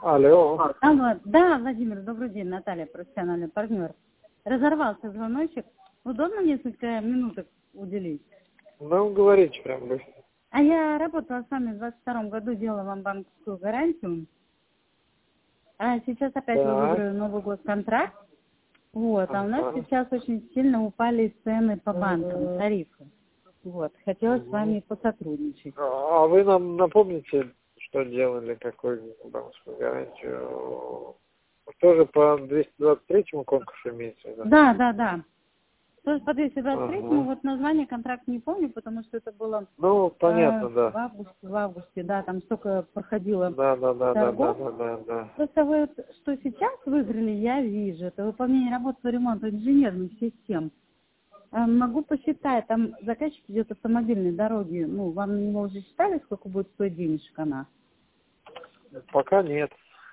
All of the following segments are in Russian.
Алло. Алло, да, Владимир, добрый день, Наталья, профессиональный партнер. Разорвался звоночек. Удобно несколько минуток уделить? Ну, говорите прям быстро. А я работала с вами в 22 году, делала вам банковскую гарантию. А сейчас опять я выиграю Новый год контракт. Вот, а у нас сейчас очень сильно упали цены по банкам, тарифы. Вот, хотелось с вами посотрудничать. А вы нам напомните, что делали, какую банковскую гарантию? Тоже по 223-му конкурсу имеется? Да. Тоже по 223-му, вот название контракта не помню, потому что это было понятно, да. в августе, да, там столько проходило торгов. Да. Просто вы, что сейчас выиграли, я вижу, это выполнение работ по ремонту инженерных систем. Могу посчитать, там заказчик идет автомобильной дороги, ну, вам на него уже считали, сколько будет стоить денежек она? Пока нет.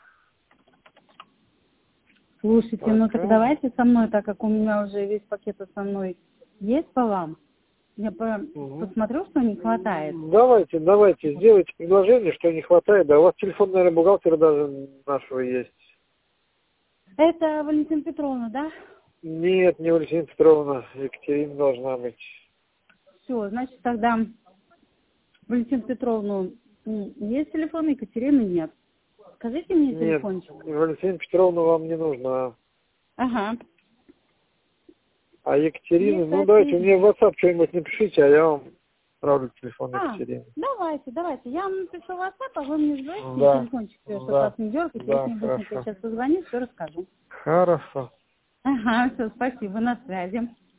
Слушайте, ну так давайте со мной, так как у меня уже весь пакет основной есть по вам. Я посмотрю, что не хватает. Давайте, сделайте предложение, что не хватает. Да, у вас телефон, наверное, бухгалтера даже нашего есть. Это Валентина Петровна, да? Нет, не Валентина Петровна, Екатерина должна быть. Все, значит, тогда Валентину Петровну есть телефон, Екатерины нет. Скажите мне телефончик. Нет, Валентина Петровна вам не нужна. Ага. А Екатерина, давайте мне в WhatsApp что-нибудь напишите, а я вам отправлю телефон Екатерины. Давайте. Я вам напишу в WhatsApp, а вы мне сбросите телефончик, чтобы вас не дергать. Если мне быстренько сейчас позвонит, все расскажу. Хорошо. Ага, все, спасибо, на связи.